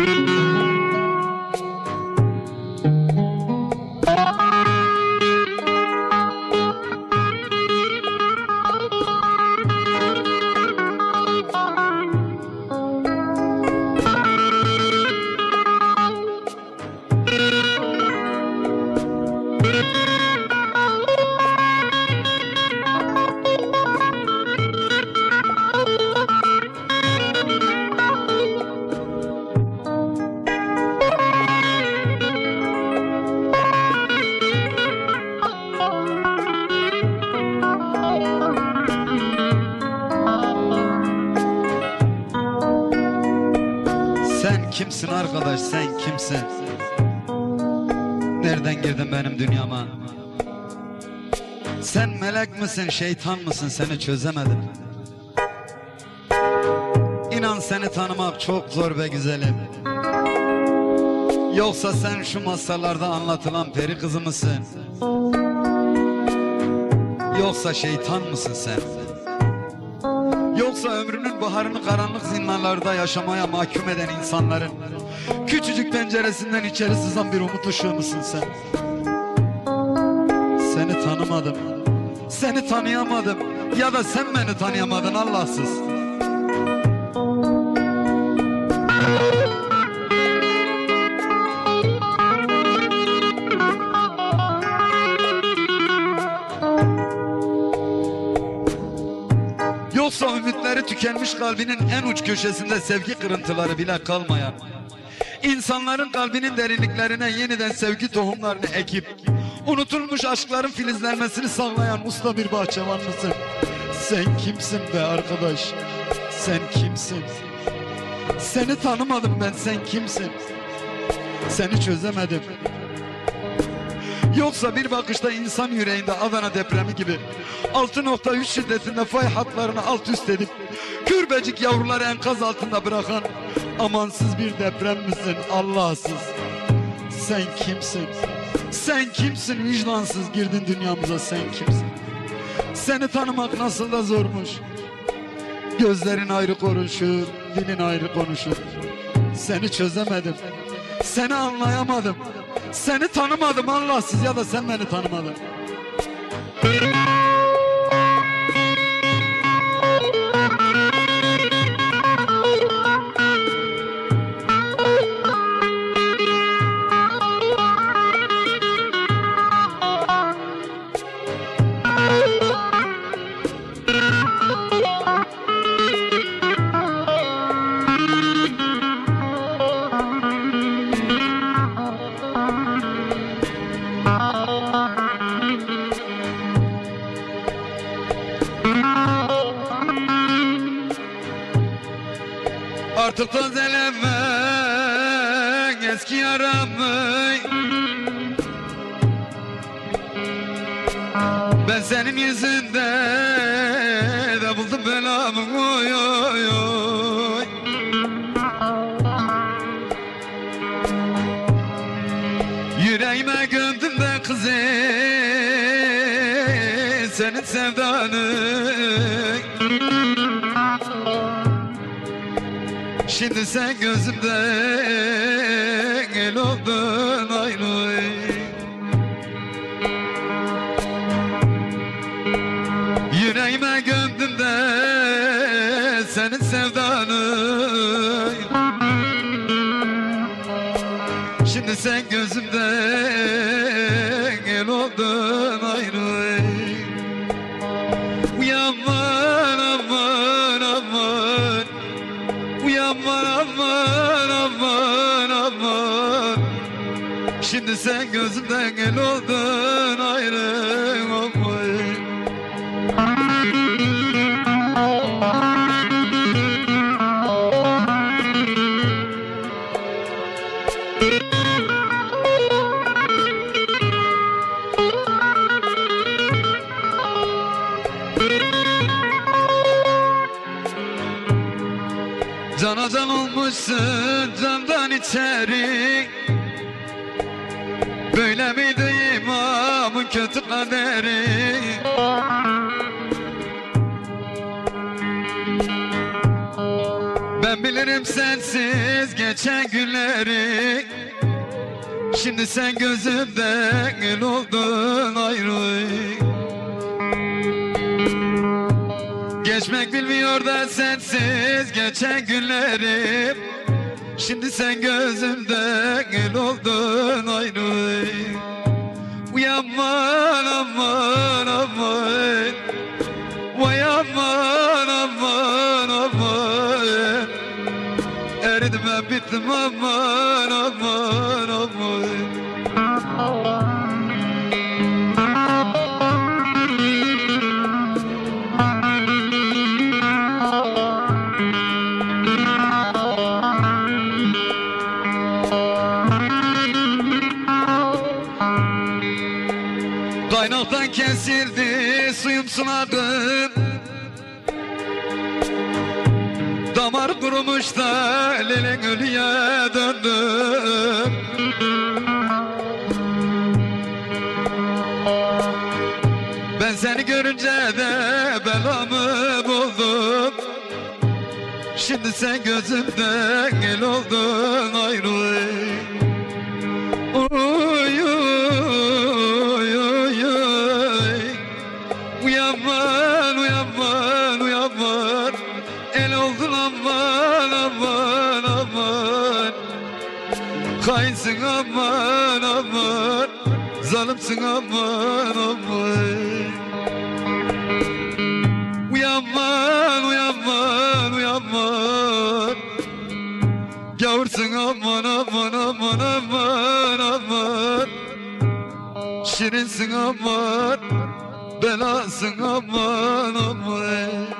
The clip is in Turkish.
Sen kimsin arkadaş, sen kimsin? Nereden girdin benim dünyama? Sen melek misin, şeytan mısın, seni çözemedim. İnan seni tanımak çok zor be güzelim. Yoksa sen şu masallarda anlatılan peri kızı mısın? Yoksa şeytan mısın sen? Yoksa ömrünün baharını karanlık zindanlarda yaşamaya mahkum eden insanların küçücük penceresinden içeri sızan bir umut ışığı mısın sen? Seni tanımadım, seni tanıyamadım ya da sen beni tanıyamadın Allahsız. Yoksa ümitleri tükenmiş kalbinin en uç köşesinde sevgi kırıntıları bile kalmayan, insanların kalbinin derinliklerine yeniden sevgi tohumlarını ekip unutulmuş aşkların filizlenmesini sağlayan usta bir bahçıvan mısın? Sen kimsin be arkadaş? Sen kimsin? Seni tanımadım ben, sen kimsin? Seni çözemedim. Yoksa bir bakışta insan yüreğinde Adana depremi gibi 6.3 şiddetinde fay hatlarını alt üst edip kürbecik yavruları enkaz altında bırakan amansız bir deprem misin Allahsız? Sen kimsin? Sen kimsin vicdansız girdin dünyamıza, sen kimsin? Seni tanımak nasıl da zormuş. Gözlerin ayrı konuşur, dilin ayrı konuşur. Seni çözemedim, seni anlayamadım. Seni tanımadım Allahsız ya da sen beni tanımadın. Artık tazeleme eski yaramı. Ben senin yüzünden de buldum belamı. Oy oy oy. Yüreğime gömdüm de kızı senin sevdanı. Şimdi sen gözümde el oldun ayrı. Yüreğime gömdüm de senin sevdanı. Şimdi sen gözümde el oldun ayrı. Uyanman aman aman, uyanman aman aman aman. Şimdi sen gözümden el oldun ayrı aman. Cana can olmuşsun candan içeri. Böyle miydi imamın kötü kaderi? Ben bilirim sensiz geçen günleri. Şimdi sen gözümde gül oldun ayrı. Geçmek bilmiyor da sensiz geçen günlerim. Şimdi sen gözümde gül oldun ayrı. Uyanman aman aman, vay aman aman aman. Eridim ben bittim aman aman aman. Kaynaktan kesildi suyum sunadım. Damar kurumuş da lelen ölüye döndüm. Ben seni görünce de belamı buldum. Şimdi sen gözümde gel oldun ayrı. Oy oy oy oy. Uyanman uyanman uyanman. El oldun aman aman aman. Hainsin aman aman. Zalimsin aman aman. Uyanman uyanman uyanman. Gavursun aman aman aman aman aman. Şirinsin aman. Belasın aman aman.